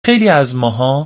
خیلی از ماها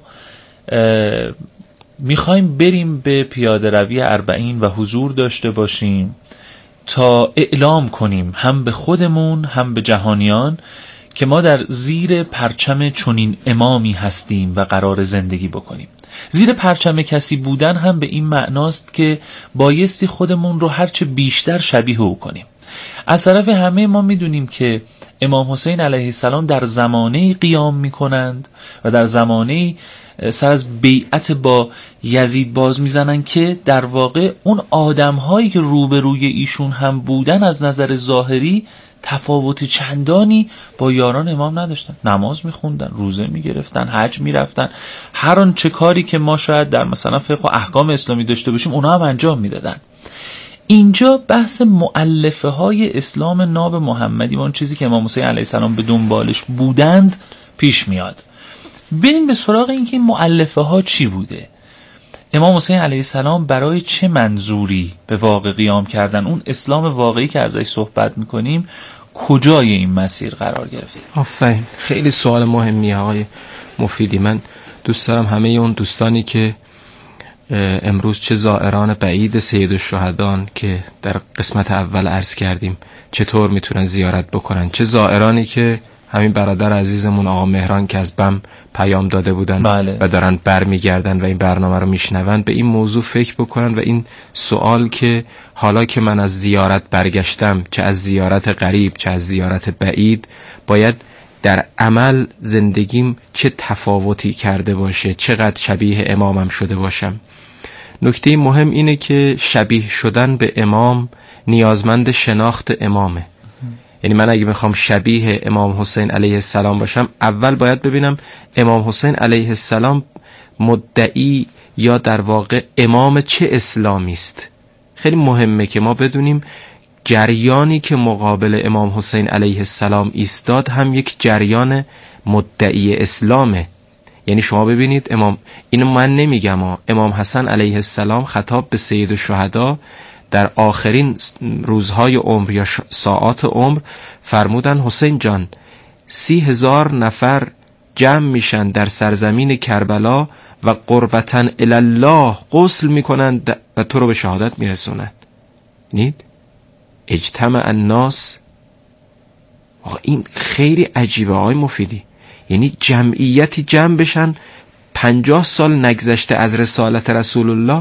میخوایم بریم به پیاده روی 40 و حضور داشته باشیم تا اعلام کنیم هم به خودمون هم به جهانیان که ما در زیر پرچم چنین امامی هستیم و قرار زندگی بکنیم. زیر پرچم کسی بودن هم به این معناست که بایستی خودمون رو هرچه بیشتر شبیه او کنیم. از طرف همه ما میدونیم که امام حسین علیه السلام در زمانه قیام میکنند و در زمانه سر از بیعت با یزید باز میزنن که در واقع اون آدم‌هایی که روبروی ایشون هم بودن از نظر ظاهری تفاوت چندانی با یاران امام نداشتن. نماز میخوندن، روزه میگرفتن، حج میرفتن، هر آن چه کاری که ما شاید در مثلا فقه و احکام اسلامی داشته باشیم اونها هم انجام میدادن. اینجا بحث مؤلفه های اسلام ناب محمدی و اون چیزی که امام حسین علیه السلام به دنبالش بودند پیش میاد. بریم به سراغ این که مؤلفه ها چی بوده. امام حسین علیه السلام برای چه منظوری به واقع قیام کردن؟ اون اسلام واقعی که ازش صحبت میکنیم کجای این مسیر قرار گرفته؟ آفرین، خیلی سوال مهمیه آقای مفیدی. من دوست دارم همه اون دوستانی که امروز چه زائران بعید سید الشهدان که در قسمت اول عرض کردیم چطور میتونن زیارت بکنن، چه زائرانی که همین برادر عزیزمون آقا مهران که از بم پیام داده بودن و دارن برمیگردن و این برنامه رو میشنون، به این موضوع فکر بکنن و این سوال که حالا که من از زیارت برگشتم، چه از زیارت قریب چه از زیارت بعید، باید در عمل زندگیم چه تفاوتی کرده باشه، چقدر شبیه امامم شده باشم. نکته مهم اینه که شبیه شدن به امام نیازمند شناخت امامه. یعنی من اگه میخوام شبیه امام حسین علیه السلام باشم، اول باید ببینم امام حسین علیه السلام مدعی یا در واقع امام چه اسلامی است. خیلی مهمه که ما بدونیم جریانی که مقابل امام حسین علیه السلام ایستاد هم یک جریان مدعی اسلامه. یعنی شما ببینید اینو من نمیگم، امام حسن علیه السلام خطاب به سید الشهدا در آخرین روزهای عمر یا ساعات عمر فرمودن حسین جان 30,000 نفر جمع میشن در سرزمین کربلا و قربتن الله غسل میکنن و تو رو به شهادت میرسونن. نید اجتمع الناس. این خیلی عجیبه آقای مفیدی. یعنی جمعیتی جمع بشن 50 سال نگذشته از رسالت رسول الله،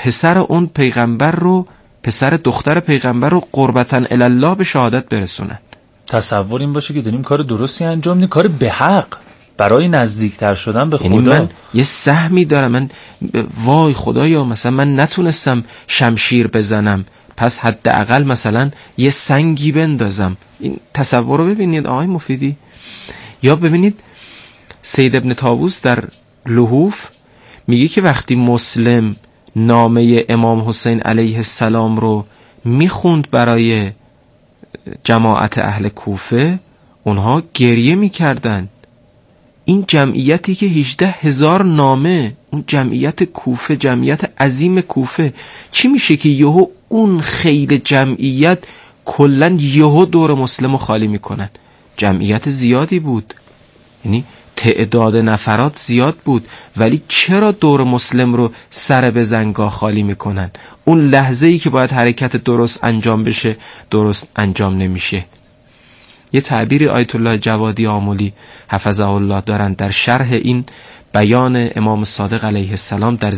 پسر دختر پیغمبر رو قربتن الله به شهادت برسونن. تصور این باشه که داریم کار درستی انجام میدیم، کار به حق برای نزدیکتر شدن به خدا. یعنی من یه سهمی دارم، من وای خدایا مثلا من نتونستم شمشیر بزنم، پس حداقل مثلا یه سنگی بندازم. این تصور رو ببینید آقای مفیدی. یا ببینید سید ابن طاووس در لحوف میگه که وقتی مسلم نامه امام حسین علیه السلام رو میخوند برای جماعت اهل کوفه، اونها گریه میکردن. این جمعیتی که 18,000 نامه، اون جمعیت کوفه، جمعیت عظیم کوفه، چی میشه که یهو اون خیلی جمعیت کلن یهو دور مسلم رو خالی میکنن؟ جمعیت زیادی بود، یعنی تعداد نفرات زیاد بود، ولی چرا دور مسلم رو سر به زنگاه خالی میکنن؟ اون لحظه‌ای که باید حرکت درست انجام بشه درست انجام نمیشه. یه تعبیری آیت الله جوادی آملی حفظه الله دارن در شرح این بیان امام صادق علیه السلام در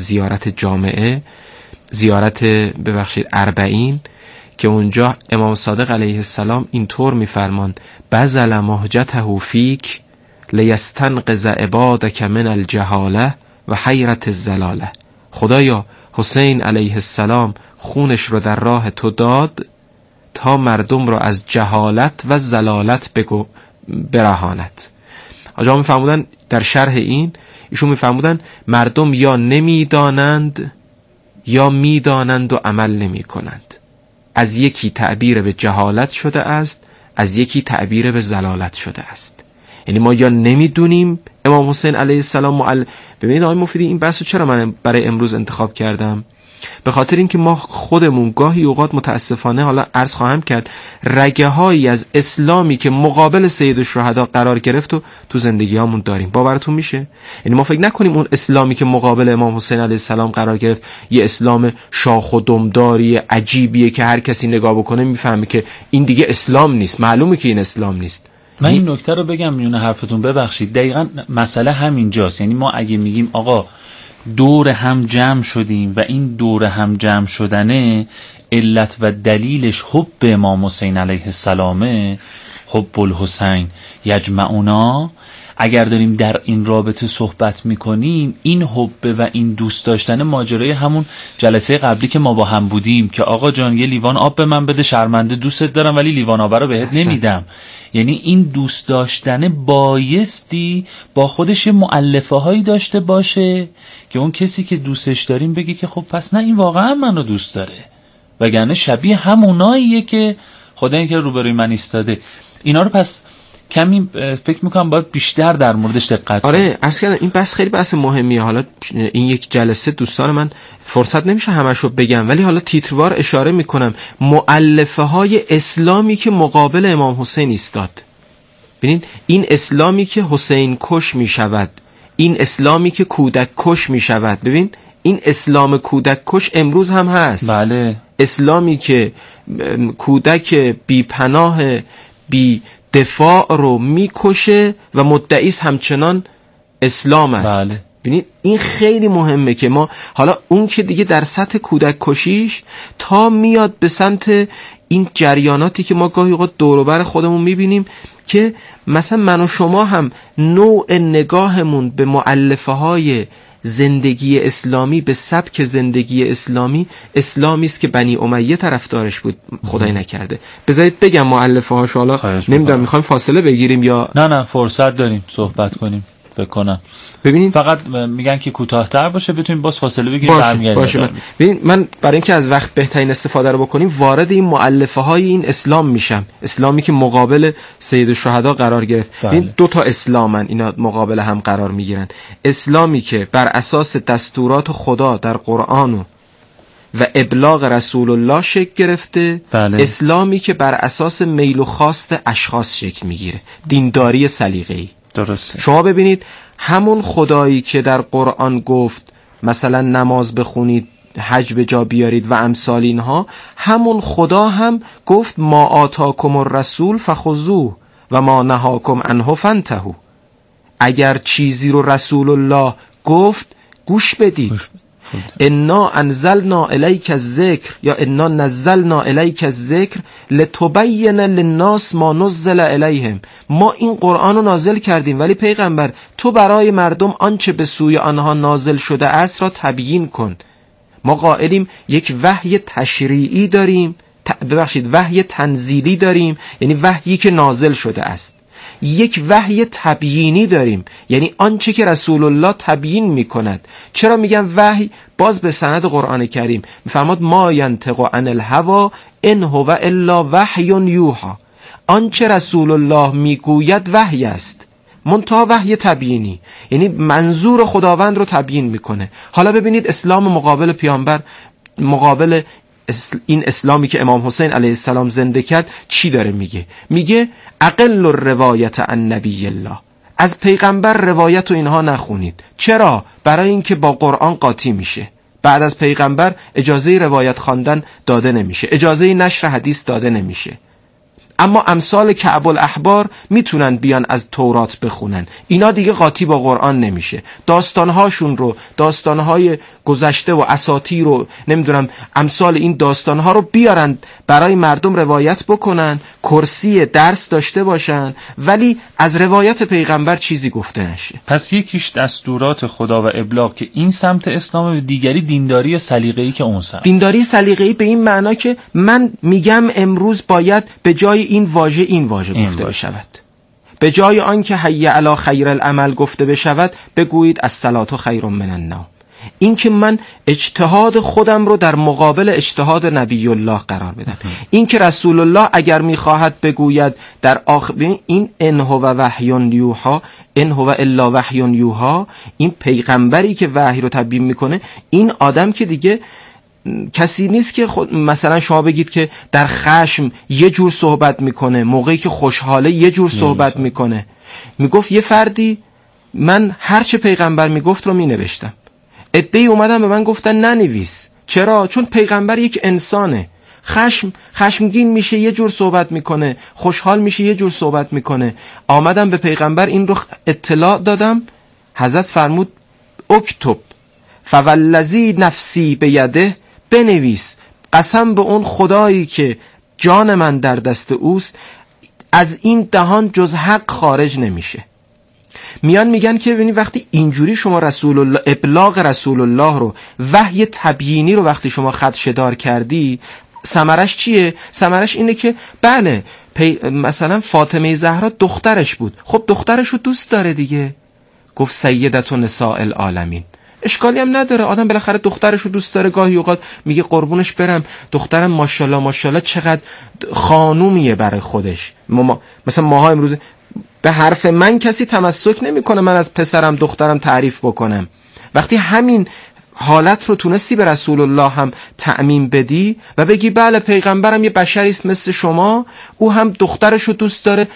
زیارت 40 که اونجا امام صادق علیه السلام اینطور میفرمان: بذل مهجته فیک لیستنقذ عبادک من الجهاله و حیرت الزلاله. خدایا حسین علیه السلام خونش رو در راه تو داد تا مردم رو از جهالت و زلالت برهاند. آجا میفرمودن در شرح ایشون میفرمودن مردم یا نمیدانند یا میدانند و عمل نمی کنند. از یکی تعبیر به جهالت شده است، از یکی تعبیر به زلالت شده است. یعنی ما یا نمیدونیم امام حسین علیه السلام ببینید آقای مفیدی این بحثو چرا من برای امروز انتخاب کردم؟ به خاطر اینکه ما خودمون گاهی اوقات متاسفانه، حالا عرض خواهم کرد، رگه هایی از اسلامی که مقابل سید الشهدا قرار گرفت و تو زندگی هامون داریم. باورتون میشه؟ یعنی ما فکر نکنیم اون اسلامی که مقابل امام حسین علیه السلام قرار گرفت یه اسلام شاخ و دمداری عجیبیه که هر کسی نگاه بکنه میفهمه که این دیگه اسلام نیست. معلومه که این اسلام نیست. من این نکته رو بگم میونه حرفتون، ببخشید، دقیقاً مسئله همینجاست. یعنی ما اگه میگیم آقا دور هم جمع شدیم و این دور هم جمع شدنه علت و دلیلش حب امام حسین علیه السلامه، حب الحسین یجمعنا، اگر داریم در این رابطه صحبت میکنیم، این حب و این دوست داشتن ماجرای همون جلسه قبلی که ما با هم بودیم که آقا جان یه لیوان آب به من بده، شرمنده دوستت دارم ولی لیوان آب رو بهت نمیدم. یعنی این دوست داشتن بایستی با خودش مؤلفه هایی داشته باشه که اون کسی که دوستش داریم بگه که خب پس نه این واقعا منو دوست داره، وگرنه شبیه هموناییه که خدا این که روبروی من ایستاده. اینا رو پس کمی فکر میکنم باید بیشتر در موردش دقت کنیم. آره عرض کردم این بحث خیلی بحث مهمیه. حالا این یک جلسه دوستان من فرصت نمیشه همشو بگم، ولی حالا تیتروار اشاره میکنم مؤلفه های اسلامی که مقابل امام حسین ایستاد. ببینید این اسلامی که حسین کش میشود، این اسلامی که کودک کش میشود. ببین این اسلام کودک کش امروز هم هست. بله. اسلامی که کودک بی پناه بی دفاع رو میکشه و مدعیست همچنان اسلام است. بله. ببینید این خیلی مهمه که ما حالا اون که دیگه در سطح کودک کشیش تا میاد به سمت این جریاناتی که ما گاهی اوقات دور و بر خودمون میبینیم که مثلا من و شما هم نوع نگاهمون به مؤلفه های زندگی اسلامی، به سبک زندگی اسلامی، اسلامی است که بنی امیه طرفدارش بود، خدای نکرده. بذارید بگم مؤلفه هاشو. حالا نمیدونم میخوایم فاصله بگیریم یا نه فرصت داریم صحبت کنیم فکر کنم. ببینید فقط میگن که کوتاه‌تر باشه بتونیم باز فاصله بگیریم باشه. ببین من برای اینکه از وقت بهترین استفاده رو بکنیم وارد این مؤلفه های این اسلام میشم، اسلامی که مقابل سید الشهدا قرار گرفت. این دو تا اسلامن، اینا مقابل هم قرار میگیرن. اسلامی که بر اساس دستورات خدا در قرآن و ابلاغ رسول الله شکل گرفته. بله. اسلامی که بر اساس میل و خواست اشخاص شکل میگیره، دینداری سلیقه‌ای. درسته. شما ببینید همون خدایی که در قرآن گفت مثلا نماز بخونید، حج به جا بیارید و امثال اینها، همون خدا هم گفت ما آتاکم الرسول فخذوه و ما نهاکم عنه فانتهوا. اگر چیزی رو رسول الله گفت گوش بدید. انا انزلنا الیک الذکر یا انا نزلنا الیک الذکر لتبین للناس ما نزل الیهم. ما این قرآن رو نازل کردیم ولی پیغمبر تو برای مردم آنچه به سوی آنها نازل شده است را تبیین کن. ما قائلیم یک وحی تشریعی داریم، وحی تنزیلی داریم، یعنی وحیی که نازل شده است. یک وحی تبیینی داریم، یعنی آنچه که رسول الله تبیین میکند. چرا میگم وحی؟ باز به سند قرآن کریم میفرماد ما ینطق عن الهوا ان هو الا وحی یوحی. آنچه رسول الله میگوید وحی است، منتها وحی تبیینی، یعنی منظور خداوند رو تبیین میکنه. حالا ببینید اسلام مقابل پیامبر، مقابل این اسلامی که امام حسین علیه السلام زنده کرد چی داره میگه؟ میگه اقل الروایت عن نبی الله، از پیغمبر روایت و اینها نخونید. چرا؟ برای اینکه با قرآن قاطی میشه. بعد از پیغمبر اجازه روایت خواندن داده نمیشه، اجازه نشر حدیث داده نمیشه. اما امثال کعب الاحبار میتونن بیان از تورات بخونن، اینا دیگه قاطی با قرآن نمیشه. داستانهاشون رو، داستانهای گذشته و اساطیر رو، نمیدونم امثال این داستانها رو بیارن برای مردم روایت بکنن، کرسی درس داشته باشن، ولی از روایت پیغمبر چیزی گفته نشه. پس یکیش دستورات خدا و ابلاغ که این سمت اسلام، و دیگری دینداری سلیقه‌ای که اون سمت. دینداری سلیقه‌ای به این معنا که من میگم امروز باید به جای این واژه گفته بشود. به جای آن که حی علی خیر العمل گفته بشود بگویید الصلاة خیر من النوم. این که من اجتهاد خودم رو در مقابل اجتهاد نبی الله قرار بدم. این که رسول الله اگر میخواهد بگوید در آخر این ان هو وحی یوحی، ان هو الا وحی یوحی، این پیغمبری که وحی رو تبیین میکنه، این آدم که دیگه کسی نیست که مثلا شما بگید که در خشم یه جور صحبت میکنه، موقعی که خوشحاله یه جور صحبت میکنه. میگفت یه فردی من هرچه پیغمبر میگفت رو مینوشتم. عده‌ای اومدن به من گفتن ننویس. چرا؟ چون پیغمبر یک انسانه. خشمگین میشه یه جور صحبت میکنه، خوشحال میشه یه جور صحبت میکنه. آمدم به پیغمبر این رو اطلاع دادم، حضرت فرمود اکتب فوالذی نفسی بیده، بنویس قسم به اون خدایی که جان من در دست اوست، از این دهان جز حق خارج نمیشه. میگن که ببینید وقتی اینجوری شما رسول الله، ابلاغ رسول الله رو، وحی تبیینی رو وقتی شما خدشه‌دار کردی، ثمرش چیه؟ ثمرش اینه که بله مثلا فاطمه زهرا دخترش بود، خب دخترش رو دوست داره دیگه، گفت سیدت نساء العالمین، اشکالی هم نداره، آدم بالاخره دخترش رو دوست داره، گاهی اوقات میگه قربونش برم دخترم ماشاءالله ماشاءالله چقدر خانومیه برای خودش. مثلا ماها امروز به حرف من کسی تمسک نمیکنه من از پسرم دخترم تعریف بکنم. وقتی همین حالت رو تونستی به رسول الله هم تأمین بدی و بگی بله پیغمبرم یه بشری است مثل شما، او هم دخترش رو دوست داره،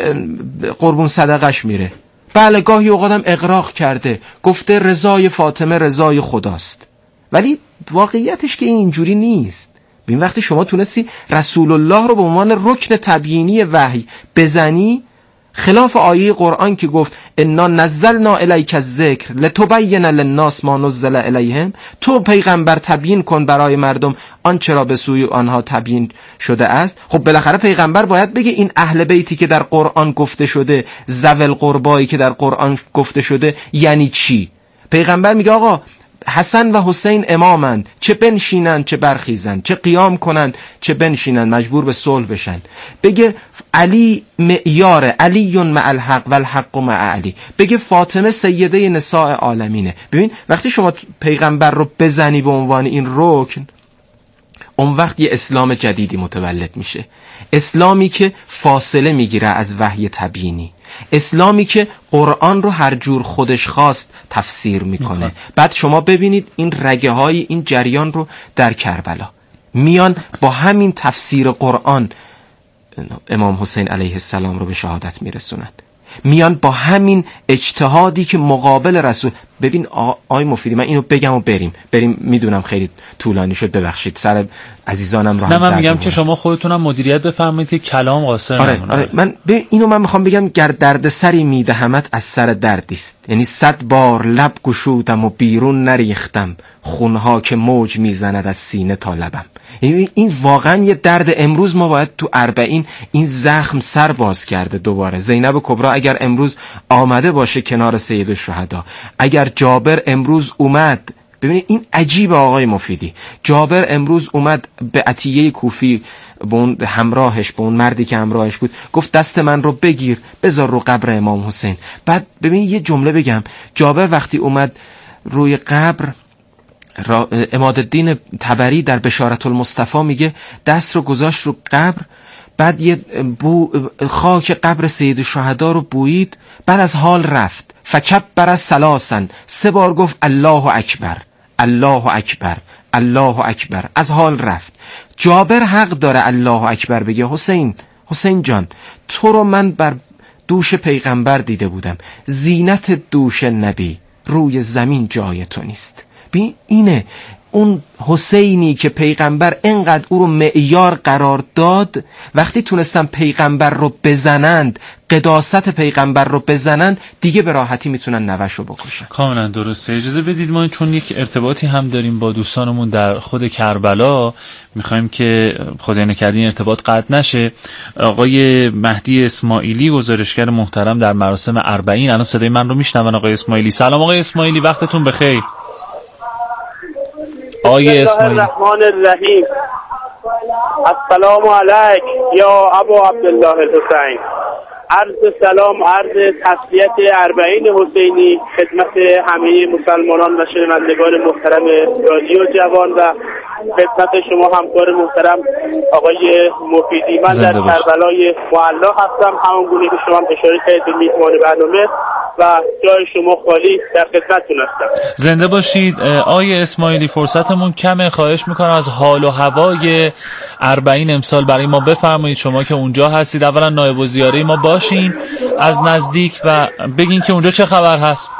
قربون صدقش میره، بله گاهی اوقات هم اغراق کرده، گفته رضای فاطمه رضای خداست، ولی واقعیتش که اینجوری نیست. ببین وقتی شما تونستی رسول الله رو به عنوان رکن تبیینی وحی بزنی، خلاف آیه قرآن که گفت انا نزلنا الیک الذکر لتبین للناس ما نزل الیهم، تو پیغمبر تبیین کن برای مردم آنچه را به سوی آنها تبیین شده است. خب بالاخره پیغمبر باید بگه این اهل بیتی که در قرآن گفته شده، ذوی القربایی که در قرآن گفته شده یعنی چی. پیغمبر میگه آقا حسن و حسین امامند، چه بنشینند چه برخیزند، چه قیام کنند چه بنشینند مجبور به صلح بشن. بگه علی معیار، علی مع الحق و الحق مع علی. بگه فاطمه سیده نساء عالمینه. ببین وقتی شما پیغمبر رو بزنی به عنوان این رکن، اون وقت یه اسلام جدیدی متولد میشه، اسلامی که فاصله میگیره از وحی تبیینی، اسلامی که قرآن رو هر جور خودش خواست تفسیر میکنه. بعد شما ببینید این رگه های این جریان رو در کربلا میان با همین تفسیر قرآن امام حسین علیه السلام رو به شهادت میرسونند، میان با همین اجتهادی که مقابل رسول. ببین آی مفیدی من اینو بگم و بریم میدونم خیلی طولانی شد، ببخشید سر عزیزانم رو. نه من میگم که شما خودتونم مدیریت بفرمایید که کلام قاصر نمونه. آره من اینو من میخوام بگم، گر درد سری میدهمت از سر دردیست، یعنی 100 بار لب گشودم و بیرون نریختم، خونها که موج میزند از سینه تا لبم. این واقعا یه درد. امروز ما باید تو 40 این زخم سر باز کرده دوباره. زینب کبری اگر امروز آمده باشه کنار سید الشهدا، اگر جابر امروز اومد، ببینید این عجیبه آقای مفیدی، جابر امروز اومد به عطیه کوفی به اون همراهش، به اون مردی که همراهش بود، گفت دست من رو بگیر بذار رو قبر امام حسین. بعد ببین یه جمله بگم، جابر وقتی اومد روی قبر، عمادالدین طبری در بشارت المصطفی میگه دست رو گذاشت رو قبر، بعد یه خاک قبر سید الشهدا رو بویید، بعد از حال رفت، فکبر ثلاثا، 3 بار گفت الله اکبر الله اکبر الله اکبر، از حال رفت. جابر حق داره الله اکبر بگه. حسین جان تو رو من بر دوش پیغمبر دیده بودم، زینت دوش نبی روی زمین جای تو نیست. ببین اینه اون حسینی که پیغمبر انقدر او رو معیار قرار داد، وقتی تونستن پیغمبر رو بزنند، قداست پیغمبر رو بزنند، دیگه به راحتی میتونن نوش رو بکشن. کاملا درسته. اجازه بدید ما چون یک ارتباطی هم داریم با دوستانمون در خود کربلا، میخوایم که خدای نکرده این ارتباط قطع نشه. آقای مهدی اسماعیلی گزارشگر محترم در مراسم 40، الان صدای من رو میشنون. آقای اسماعیلی سلام. آقای اسماعیلی وقتتون بخیر. آقای اسماعیلی الرحمن الرحیم. السلام علیک یا ابو عبدالله الحسین. عرض سلام، عرض تسلیت اربعین حسینی خدمت همه مسلمانان و شنوندگان محترم رادیو جوان و خدمت شما همکار محترم آقای مفیدی. من در کربلای معلا هستم، همانگونه که شما اشاره کردید به میهمان برنامه و جای شما خالی، در خدمتتون هستم. زنده باشید. آقای اسماعیلی فرصتمون کمه، خواهش میکنم از حال و هوای اربعین امسال برای ما بفرمایید. شما که اونجا هستید اولا نایب الزیاره ما باشین از نزدیک و بگین که اونجا چه خبر هست.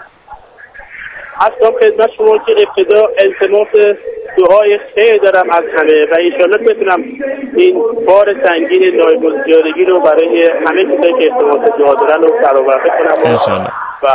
هستم خدمت شما که ابتدا التماس دعای خیر دارم از همه و انشاءالله بتونم این بار سنگین نایب الزیارگی رو برای همه کسایی که التماس دعا دارن رو برآورده کنم انشاءالله. و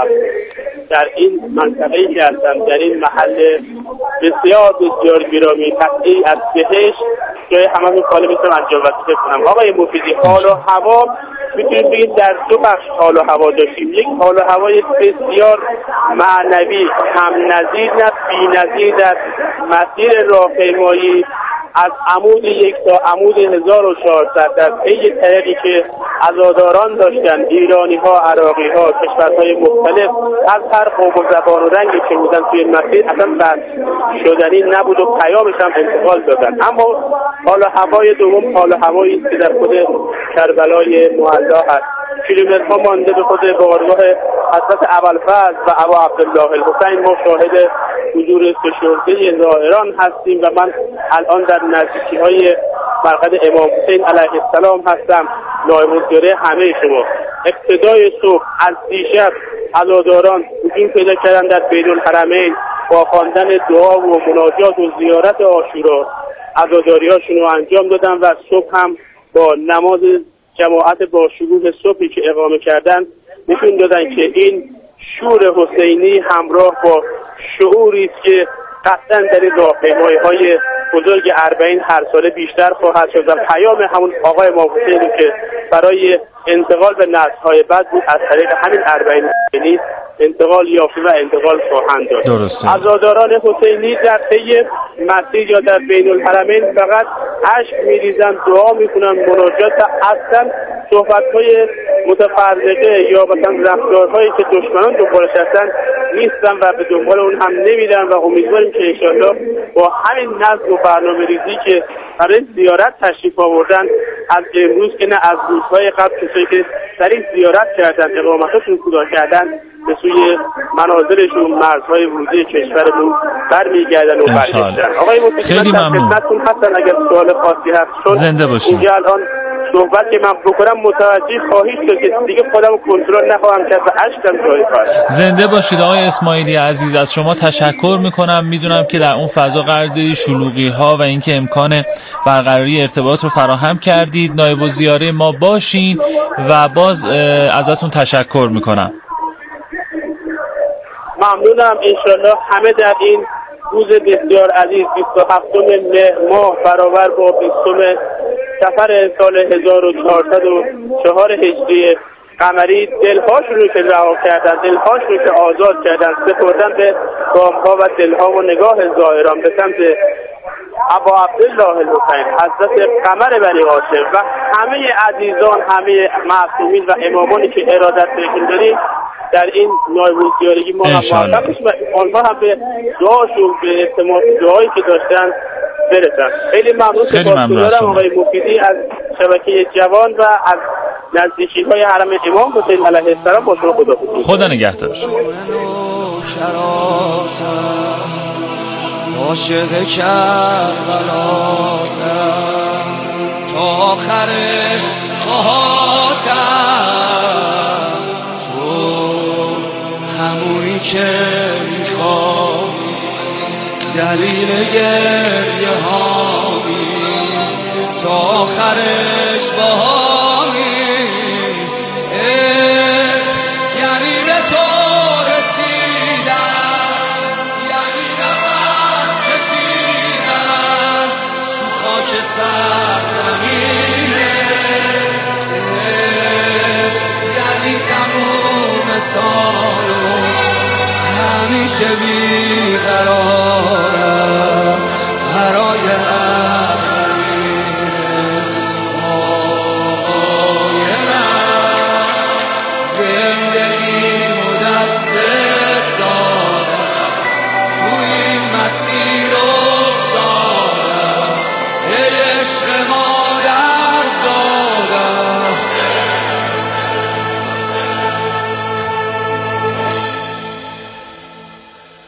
در این منطقه‌ای که هستم، در این محل بسیار بسیار گرامی، قطعی از بهشت، جای همه کالا میتونم انجام وظیفه کنم. آقای مفیدی، حال و هوا میتونیم بگیم در دو بخش حال و هوا داشتیم. یک حال و هوای بسیار معنوی، هم نظیر نه بی نظیر در مسیر راهپیمایی از عمود 1 تا عمود 1400 در طی طریقی که عزاداران داشتن، ایرانی ها، عراقی ها، کشورهای مختلف از هر قوم و زبان و رنگی که بودن توی مسیر اصلا بس شدنی نبود و پیامش هم انتقال دادن. اما حال هوای دوم حال هوایی که در خود کربلای معلا هست. کیلومترها مانده به خود بارگاه حضرت ابوالفضل و ابا عبدالله الحسین ما شاهد حضور سشرده زائران هستیم و من الان در نزدیکی‌های مرقد امام حسین علیه السلام هستم، نایب الزیاره همه شما. ابتدای صبح از دیشب عزاداران هجوم پیدا کردن در بین الحرمین با خواندن دعا و مناجات و زیارت عاشورا عزاداری‌هاشون رو انجام دادن و صبح هم با نماز جماعت با شکوه صبحی که اقامه کردن نشون دادن که این شور حسینی همراه با شعوری است که قطعا در این راهپیمایی‌های بزرگ اربعین هر ساله بیشتر خواهد شد و پیام همون آقای امام حسینی که برای انتقال به نسل‌های بعد بود از طریق همین اربعین حسینی انتقال یافته و انتقال خواهند داد. عزاداران حسینی در طی مسیر یا در بین الحرمین فقط اشک میریزن، دعا میکنن، مناجات، اصلا صحبت‌های متفرقه یا مثلا رفتارهایی که دشمنان دنبالش هستن نیستن و به دنبال اون هم نمیدن و امیدواریم که انشاءالله با همین نظم و برنامه‌ریزی که برای زیارت تشریف آوردن از امروز که نه از روزهای قبل کسایی که در این زیارت کردن اقامتشون کوتاه کردن به سوی منازلشون مرزهای ورودی کشورمون برمیگردن و برگشتن. آقای مفتی خیلی ممنون. خدمتتون هستن اگر سوال خاصی هست. زنده باشید. اینجا الان صحبت که من بکنم متوجه خواهید شد که دیگه خودم کنترل نخواهم کرد و اشکم جای کار. زنده باشید آقای اسماعیلی عزیز، از شما تشکر میکنم. میدونم که در اون فضا قرار دارید، شلوغی ها و اینکه امکان برقراری ارتباط رو فراهم کردید. نایب الزیاره ما باشین و باز ازتون تشکر میکنم. ممنونم. انشالله همه در این روز بسیار عزیز 27 مهر ماه برابر با 20 سفر سال 1404 هجری قمری دلهاشون رو که رها کردن، دلهاشون رو که آزاد کردن، سپردن به گام‌ها و دلها و نگاه زائران به سمت ابا عبدالله الحسین حضرت قمر بنی هاشم و همه عزیزان، همه معصومین و امامانی که ارادت بهشون داریم در این نایب الزیارگی ما هم موفق بشیم و آنها هم به دعاشون، به التماس دعایی که داشتن برسن. خیلی ممنون. خیلی ممنون از شما. آقای مفیدی از شبکه جوان و از نزدیکی‌های حرم امام حسین علیه السلام با شما خداحافظی. خدا نگهدار. عاشق کربلاتم تا آخرش باهاتم، تو همونی که میخوای دلیل گریه هامی، تا آخرش باهامی. یعنی به تو سرزمینه، یعنی تموم سالو همیشه بیقرارم برای اربعین آقای من.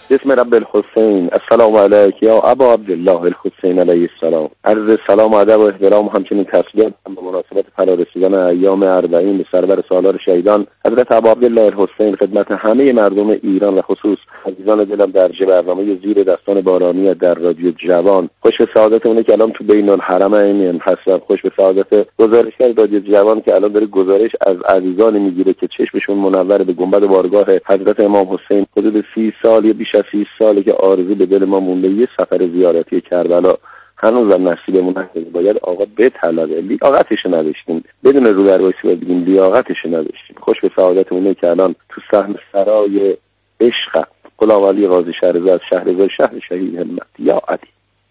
بسم رب الحسین. السلام علیک یا ابا عبدالله الحسین علیه السلام. عرض سلام و ادب و احترام و همچنین تسلیت به مناسبت فرارسیدن ایام 40 به سرور سالار شهیدان حضرت ابا عبدالله الحسین خدمت همه مردم ایران و خصوص عزیزان دلم در برنامه زیر دستان بارانی در رادیو جوان. خوش به سعادت اونه که الان تو بین الحرمین هستن. خوش به سعادت گزارشگر رادیو جوان که الان داره گزارش از عزیزان میگیره که چشمشون منور به گنبد بارگاه حضرت امام حسین. حدود 30 سال یا بیش از 30 ساله که آرزو به دل ما مونده یه سفر زیارتی کربلا. هنوزم نصیبمون نشده. باید آقا بطلبه. لیاقتش نداشتیم. بدون رو در وایسی بگیم لیاقتش نداشتیم. خوش به سعادت اونه که الان تو صحن سرای عشق قلاولی قاضی شهرزاد شهرزاد شهر شهید همت یا علی.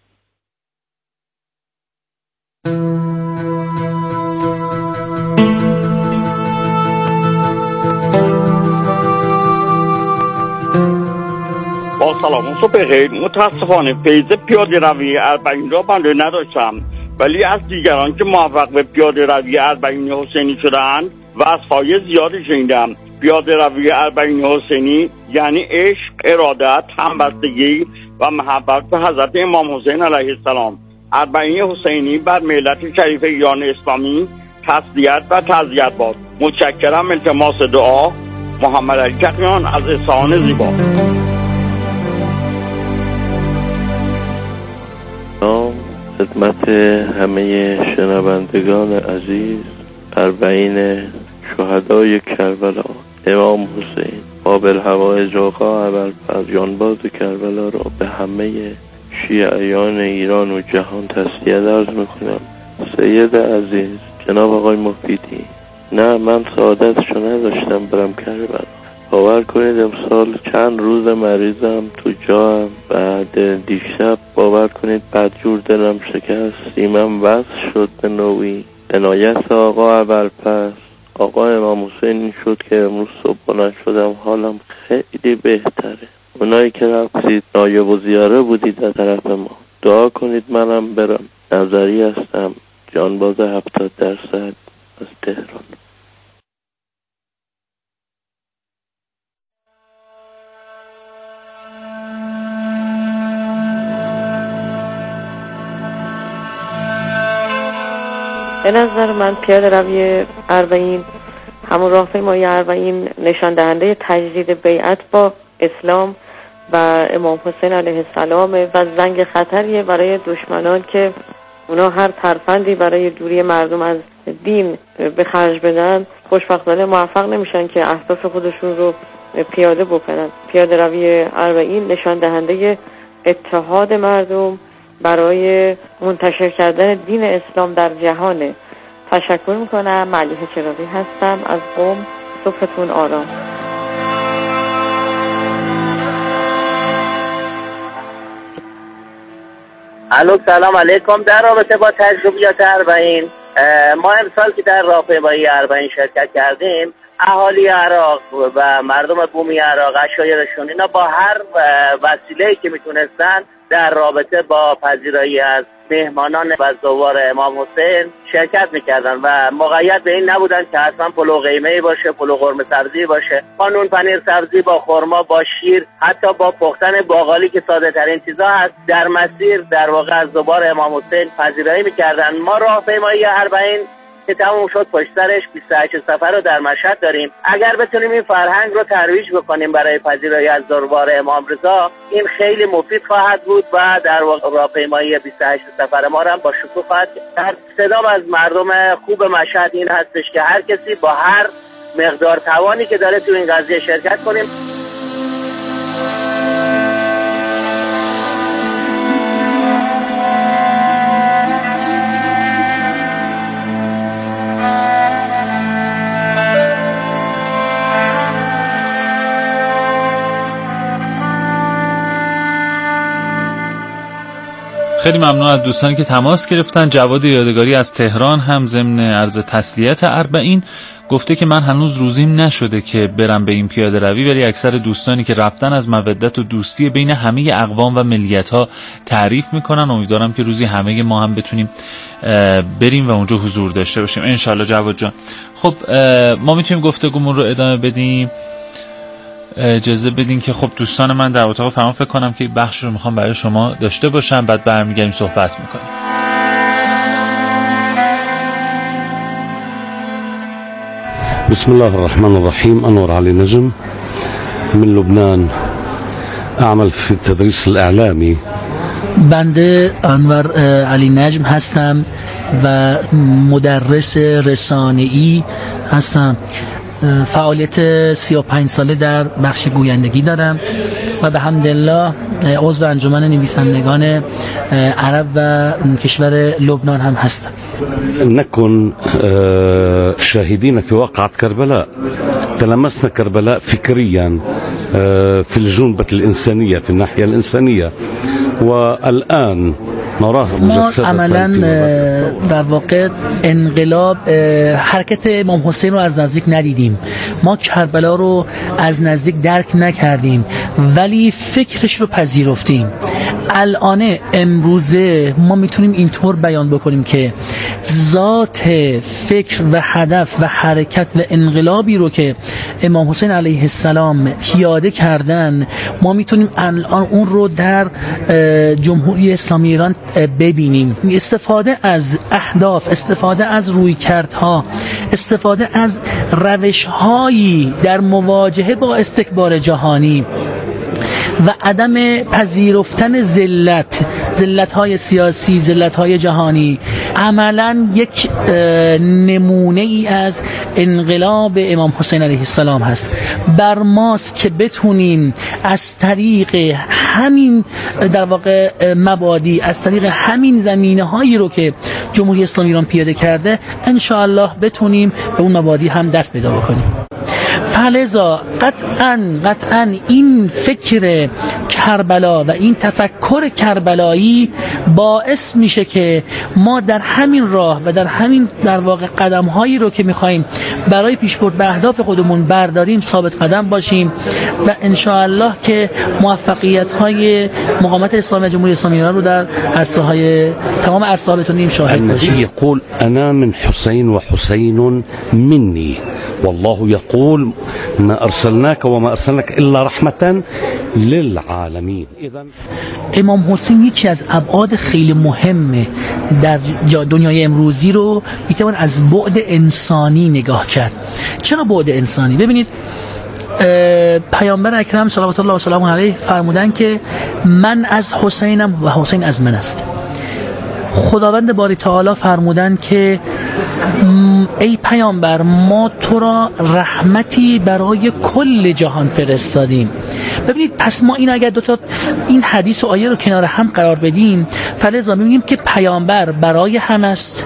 با سلام صبح بخیر. متاسفانه فیض پیاده روی اربعین را بنده نداشتم، ولی از دیگران که موفق به پیاده روی اربعین حسینی شدند و از فایز زیادی شنیدم. پیاده روی اربعین حسینی یعنی عشق، ارادت، همبستگی و محبت به حضرت امام حسین علیه السلام. اربعین حسینی بر ملت شریف ایران اسلامی تسلیت و تعزیت باد. متشکرم. التماس دعا. محمد علی تقیان از اصفهان زیبا. خدمت همه شنوندگان عزیز، اربعین شهدای کربلا امام حسین قابل هوای آقا ابوالفضل جانباز کربلا را به همه شیعیان ایران و جهان تسلیت عرض میکنم. سید عزیز جناب آقای مفیدی، نه من سعادتشو نداشتم برم کربلا. باور کنید امسال چند روز مریضم تو جام. بعد دیشب باور کنید بدجور دلم شکست، سیمم وصل شد به نوعی. عنایت آقا ابوالفضل آقا امام حسین شد که امروز صبح بلند شدم حالم خیلی بهتره. اونایی که رفتید نایب و زیاره بودید در طرف ما، دعا کنید منم برم. نظری هستم، جانباز 70% از تهران. به نظر من پیاده روی اربعین، همون راهپیمایی اربعین، نشان دهنده تجدید بیعت با اسلام و امام حسین علیه السلام و زنگ خطریه برای دشمنان که اونا هر ترفندی برای دوری مردم از دین به خرج بدن، خوشبختانه موفق نمیشن که اهداف خودشون رو پیاده بکنن. پیاده روی اربعین نشان دهنده اتحاد مردم برای منتشر کردن دین اسلام در جهانه. تشکر میکنم. ملیحه چراغی هستم از قم. صبحتون آرام. الو سلام علیکم. در رابطه با تجربیات اربعین، ما امسال که در راهپیمایی اربعین شرکت کردیم، اهالی عراق و مردم بومی عراق، عشایرشون، اینا با هر وسیله‌ای که میتونستن در رابطه با پذیرایی از مهمانان و زوار امام حسین شرکت میکردن و مقید به این نبودن که حتما پلو قیمه‌ای باشه، پلو قرمه سبزی باشه، نون پنیر سبزی با خرما، با شیر، حتی با پختن باقالی که ساده ترین چیزا هست، در مسیر در واقع از زوار امام حسین پذیرایی میکردن. ما راهپیمایی اربعین که تموم شد پشت سرش 28 سفر رو در مشهد داریم. اگر بتونیم این فرهنگ رو ترویج بکنیم برای پذیرایی از زوار امام رضا، این خیلی مفید خواهد بود و در واقع راهپیمایی 28 سفر ما هم با شکوه خواهد کرد. صدام از مردم خوب مشهد این هستش که هر کسی با هر مقدار توانی که داره تو این قضیه شرکت کنیم. خیلی ممنون از دوستانی که تماس گرفتن. جواد یادگاری از تهران هم ضمن عرض تسلیت اربعین گفته که من هنوز روزیم نشده که برم به این پیاده روی، ولی اکثر دوستانی که رفتن از مودت و دوستی بین همه اقوام و ملیت ها تعریف میکنن. امیدوارم که روزی همه ما هم بتونیم بریم و اونجا حضور داشته باشیم انشالله. جواد جان، خب ما میتونیم گفتگومون رو ادامه بدیم. اجازه بدین که خب دوستان من در اتاق فرمان فکر کنم که بخش رو میخوام برای شما داشته باشم، بعد برمیگردیم صحبت میکنیم. بسم الله الرحمن الرحيم. أنور علي نجم من لبنان، أعمل في التدريس الإعلامي. بنده انور علی نجم هستم و مدرس رسانه‌ای هستم. فعالیت 35 ساله در بخش گویندگی دارم و به حمدالله عضو انجمن نویسندگان عرب و کشور لبنان هم هستم. نكن شاهدين في واقعة كربلاء، تلمسنا كربلاء فكريا في الجنبة الإنسانية، في الناحية الإنسانية، والآن ما عملا در واقع انقلاب حرکت امام حسین رو از نزدیک ندیدیم، ما کربلا رو از نزدیک درک نکردیم ولی فکرش رو پذیرفتیم. الان امروزه ما میتونیم اینطور بیان بکنیم که ذات فکر و هدف و حرکت و انقلابی رو که امام حسین علیه السلام پیاده کردن ما میتونیم الان اون رو در جمهوری اسلامی ایران ببینیم. استفاده از اهداف، استفاده از رویکردها، استفاده از روش‌هایی در مواجهه با استکبار جهانی و عدم پذیرفتن ذلت‌های سیاسی، ذلت‌های جهانی عملاً یک نمونه ای از انقلاب امام حسین علیه السلام هست. بر ماست که بتونیم از طریق همین در واقع مبادی، از طریق همین زمینه‌هایی رو که جمهوری اسلامی ایران پیاده کرده انشاءالله بتونیم به اون مبادی هم دست پیدا بکنیم. فلذا قطعاً این فکر کربلا و این تفکر کربلایی باعث میشه که ما در همین راه و در همین در واقع قدم‌هایی رو که می‌خوایم برای پیشبرد به اهداف خودمون برداریم ثابت قدم باشیم و انشاءالله که موفقیت‌های مقاومت اسلامی جمهوری اسلامی ایران رو در عرصه‌های تمام عرصه‌ها بتونیم شاهد باشیم. النبی یقول انا من حسین و حسین منی والله يقول ما ارسلناك وما ارسلناك الا رحمة للعالمین. امام حسین یکی از ابعاد خیلی مهمه در دنیای امروزی رو میتوان از بعد انسانی نگاه کرد. چرا بعد انسانی؟ ببینید پیامبر اکرم صلوات الله و سلامه علیه فرمودن که من از حسینم و حسین از من است. خداوند باری تعالی فرمودن که ای پیامبر ما تو را رحمتی برای کل جهان فرستادیم. ببینید پس ما این اگر دوتا این حدیث و آیه رو کنار هم قرار بدیم فلذا می‌بینیم که پیامبر برای هم است،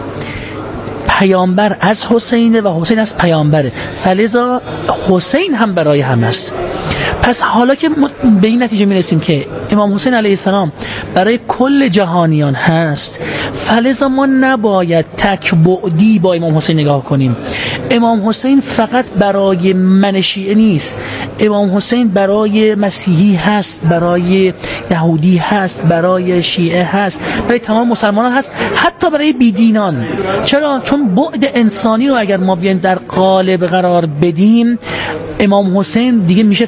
پیامبر از حسینه و حسین از پیامبره، فلذا حسین هم برای هم است. پس حالا که به این نتیجه میرسیم که امام حسین علیه السلام برای کل جهانیان هست فلذا ما نباید تک بعدی با امام حسین نگاه کنیم. امام حسین فقط برای من شیعه نیست، امام حسین برای مسیحی هست، برای یهودی هست، برای شیعه هست، برای تمام مسلمانان هست، حتی برای بیدینان. چرا؟ چون بعد انسانی رو اگر ما بیایم در قالب قرار بدیم امام حسین دیگه میشه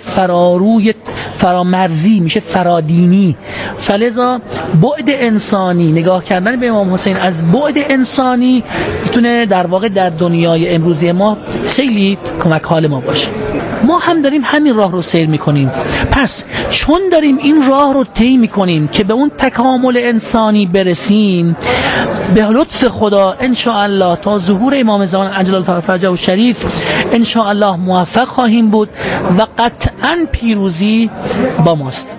فرامرزی، میشه فرادینی. فلذا بعد انسانی، نگاه کردن به امام حسین از بعد انسانی میتونه در واقع در دنیای امروزی ما خیلی کمک حال ما باشه. ما هم داریم همین راه رو سیر میکنیم. پس چون داریم این راه رو طی میکنیم که به اون تکامل انسانی برسیم به لطف خدا انشاءالله تا ظهور امام زمان عجل الله فرجه و شریف انشاءالله موفق خواهیم بود و قطعاً پیروزی با ماست.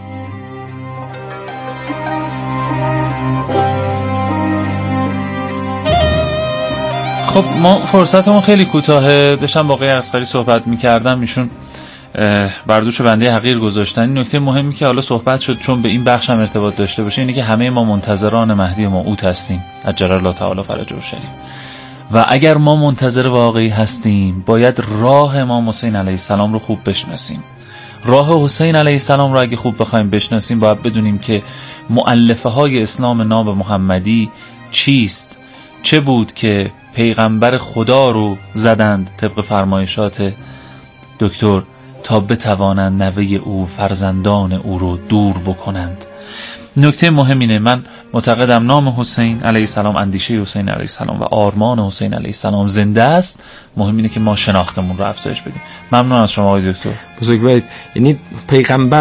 خب ما فرصتمون خیلی کوتاهه. داشتم با آقای اصغری صحبت می‌کردم، ایشون بردوش بنده حقیر گذاشتن. این نکته مهمی که حالا صحبت شد چون به این بخش هم ارتباط داشته باشه اینه که همه ما منتظران مهدی موعود هستیم عجل الله تعالی فرجه الشریف و اگر ما منتظر واقعی هستیم باید راه امام حسین علیه السلام رو خوب بشناسیم. راه حسین علیه السلام رو اگه خوب بخوایم بشناسیم باید بدونیم که مؤلفه های اسلام ناب محمدی چیست، چه بود که پیغمبر خدا رو زدند طبق فرمایشات دکتر تا بتوانند نوه او فرزندان او رو دور بکنند. نکته مهم اینه، من معتقدم نام حسین علیه السلام، اندیشه حسین علیه السلام و آرمان حسین علیه السلام زنده است. مهم اینه که ما شناختمون رو افزایش بدیم. ممنون از شما آقای دکتر. بزرگوارید، یعنی پیغمبر